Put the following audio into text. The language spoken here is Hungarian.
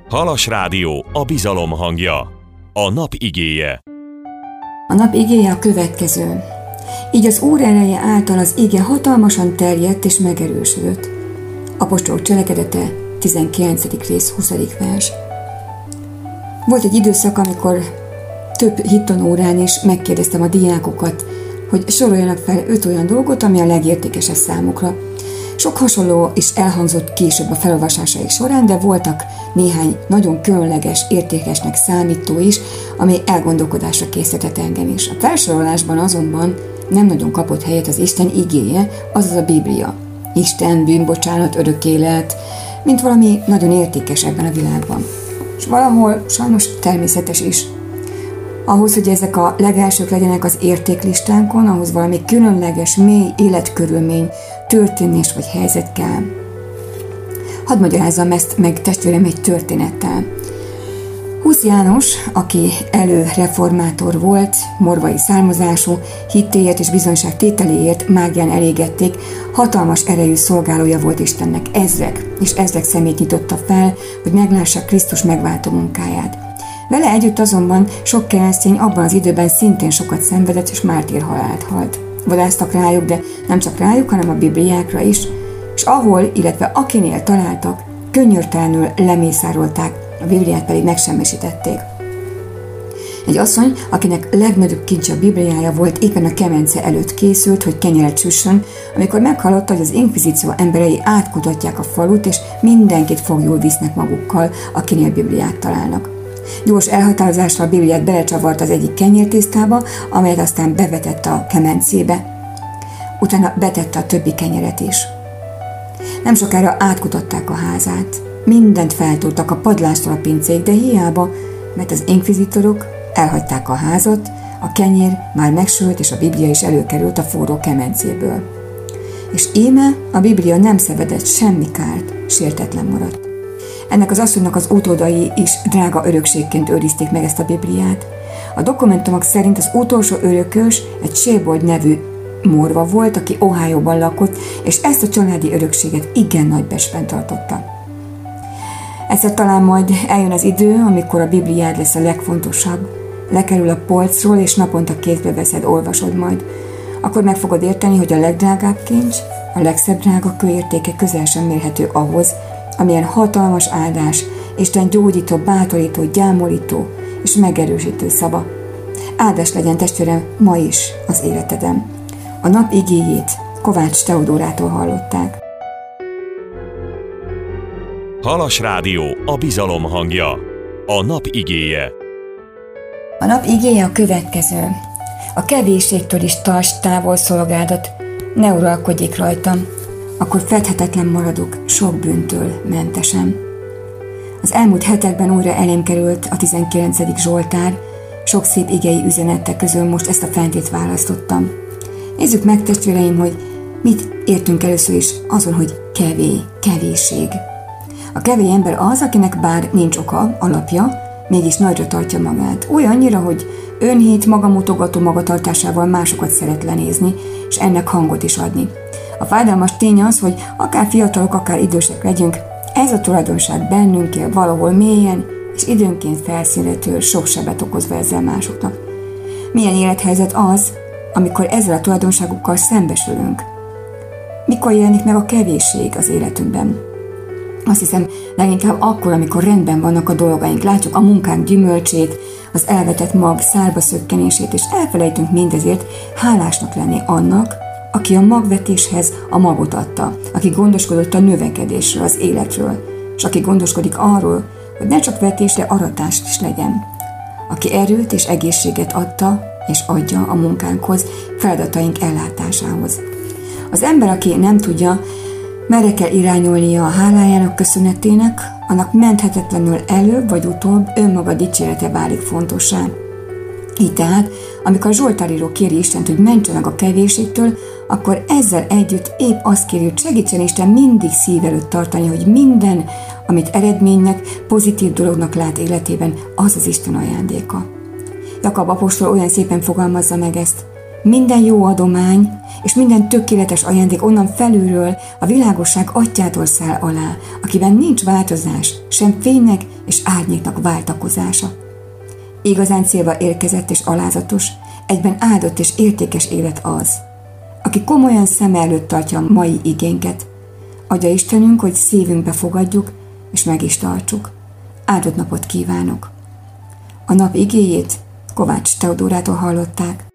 Halas Rádió, a bizalom hangja. A nap igéje. A nap igéje a következő. Így az Úr ereje által az ige hatalmasan terjedt és megerősödött. Apostolok cselekedete, 19. rész, 20. vers. Volt egy időszak, amikor több hittanórán is megkérdeztem a diákokat, hogy soroljanak fel 5 olyan dolgot, ami a legértékesebb számukra. Sok hasonló is elhangzott később a felolvasásaik során, de voltak néhány nagyon különleges, értékesnek számító is, ami elgondolkodásra készített engem is. A felsorolásban azonban nem nagyon kapott helyet az Isten igéje, azaz a Biblia. Isten, bűnbocsánat, örök élet, mint valami nagyon értékes ebben a világban. És valahol sajnos természetes is. Ahhoz, hogy ezek a legelsők legyenek az értéklistánkon, ahhoz valami különleges, mély életkörülmény, történés vagy helyzet kell. Hadd magyarázzam ezt meg, testvérem, egy történettel. Husz János, aki előreformátor volt, morvai származású, hittéért és bizonyságtételéért mágián elégették, hatalmas erejű szolgálója volt Istennek. Ezrek és ezrek szemét nyitotta fel, hogy meglássák Krisztus megváltó munkáját. Vele együtt azonban sok keresztény abban az időben szintén sokat szenvedett és mártírhalált halt. Vadásztak rájuk, de nem csak rájuk, hanem a Bibliákra is, és ahol, illetve akinél találtak, könnyörtelenül lemészárolták, a Bibliát pedig megsemmisítették. Egy asszony, akinek legnagyobb kincse a Bibliája volt, éppen a kemence előtt készült, hogy kenyeret süssön, amikor meghallotta, hogy az inkvizíció emberei átkutatják a falut, és mindenkit foglyul visznek magukkal, akinél Bibliát találnak. Gyors elhatározásra a Bibliát belecsavart az egyik kenyértésztába, amelyet aztán bevetett a kemencébe. Utána betette a többi kenyeret is. Nem sokára átkutatták a házát. Mindent feltúrtak a padlástól a pincéig, de hiába, mert az inkvizitorok elhagyták a házat, a kenyér már megsült, és a Biblia is előkerült a forró kemencéből. És íme a Biblia nem szenvedett semmi kárt, sértetlen maradt. Ennek az asszonynak az utódai is drága örökségként őrizték meg ezt a Bibliát. A dokumentumok szerint az utolsó örökös egy Shébold nevű morva volt, aki Ohioban lakott, és ezt a családi örökséget igen nagy becsben tartotta. Egyszer talán majd eljön az idő, amikor a Bibliád lesz a legfontosabb, lekerül a polcról, és naponta kézbe veszed, olvasod majd. Akkor meg fogod érteni, hogy a legdrágább kincs, a legszebb drága kőértéke közel sem mérhető ahhoz, amilyen hatalmas áldás, Isten gyógyító, bátorító, gyámolító és megerősítő szava. Áldás legyen, testvérem, ma is az életeden. A nap igéjét Kovács Teodórától hallották. Halas Rádió, a bizalom hangja. A nap igéje. A nap igéje a következő. A kevésségtől is tarts távol szolgádat, ne uralkodjék rajtam, akkor fedhetetlen maradok sok bűntől mentesen. Az elmúlt hetekben újra elém került a 19. Zsoltár, sok szép igei üzenettek közül most ezt a fentét választottam. Nézzük meg, testvéreim, hogy mit értünk először is azon, hogy kevésség. A kevély ember az, akinek bár nincs oka, alapja, mégis nagyra tartja magát. Olyannyira, hogy önhit, magamutogató magatartásával másokat szeret lenézni, és ennek hangot is adni. A fájdalmas tény az, hogy akár fiatalok, akár idősek legyünk, ez a tulajdonság bennünk él valahol mélyen, és időnként felszínre tör, sok sebet okozva ezzel másoknak. Milyen élethelyzet az, amikor ezzel a tulajdonságukkal szembesülünk? Mikor jelenik meg a kevésség az életünkben? Azt hiszem, leginkább akkor, amikor rendben vannak a dolgaink, látjuk a munkánk gyümölcsét, az elvetett mag szárba szökkenését, és elfelejtünk mindezért hálásnak lenni annak, aki a magvetéshez a magot adta, aki gondoskodott a növekedésről, az életről, és aki gondoskodik arról, hogy ne csak vetésre, aratás is legyen, aki erőt és egészséget adta és adja a munkánkhoz, feladataink ellátásához. Az ember, aki nem tudja, merre kell irányulnia a hálájának, köszönetének, annak menthetetlenül előbb vagy utóbb önmaga dicsérete válik fontossá. Így tehát, amikor a zsoltáríró kéri Istent, hogy mentse meg a kevésségtől, akkor ezzel együtt épp azt kéri, hogy segítsen Isten mindig szív előtt tartani, hogy minden, amit eredménynek, pozitív dolognak lát életében, az az Isten ajándéka. Jakab apostol olyan szépen fogalmazza meg ezt: Minden jó adomány és minden tökéletes ajándék onnan felülről, a világosság atyától száll alá, akiben nincs változás, sem fénynek és árnyéknak váltakozása. Igazán célba érkezett és alázatos, egyben áldott és értékes élet az, aki komolyan szem előtt tartja a mai igénket. Adja Istenünk, hogy szívünkbe fogadjuk, és meg is tartsuk. Áldott napot kívánok! A nap igéjét Kovács Teodórától hallották.